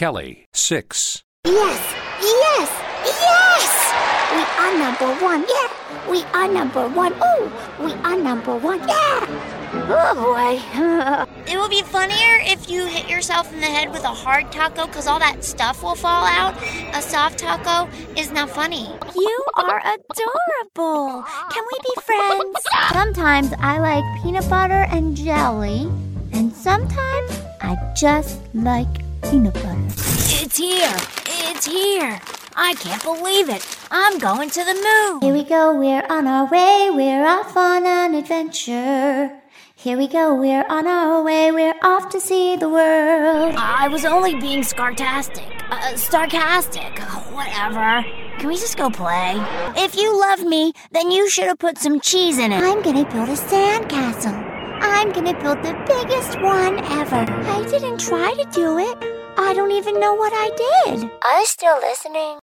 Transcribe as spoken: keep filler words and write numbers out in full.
Kelly, six. Yes, yes, yes! We are number one, yeah! We are number one, ooh! We are number one, yeah! Oh boy. It would be funnier if you hit yourself in the head with a hard taco because all that stuff will fall out. A soft taco is not funny. You are adorable. Can we be friends? Sometimes I like peanut butter and jelly, and sometimes I just like peanut butter. It's here. It's here. I can't believe it. I'm going to the moon. Here we go, we're on our way. We're off on an adventure. Here we go, we're on our way. We're off to see the world. I was only being sarcastic. Uh, sarcastic. Whatever. Can we just go play? If you love me, then you should have put some cheese in it. I'm gonna build a sandcastle. I'm gonna build the biggest one ever. I didn't try to do it. I don't even know what I did. I'm still listening.